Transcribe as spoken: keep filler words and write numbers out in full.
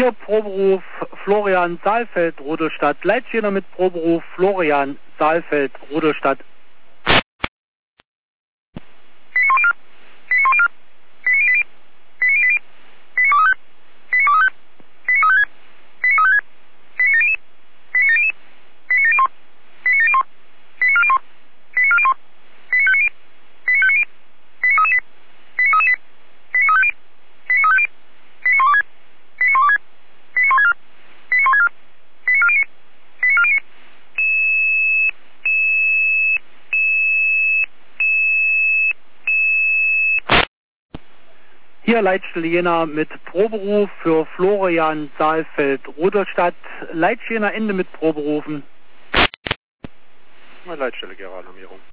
Hier Proberuf Florian Saalfeld, Rudolstadt. Leitstehender mit Proberuf Florian Saalfeld, Rudolstadt. Hier Leitstelle Jena mit Proberuf für Florian Saalfeld, Rudolstadt. Leitstehender Ende mit Proberufen. Leitstelle Generalnormierung.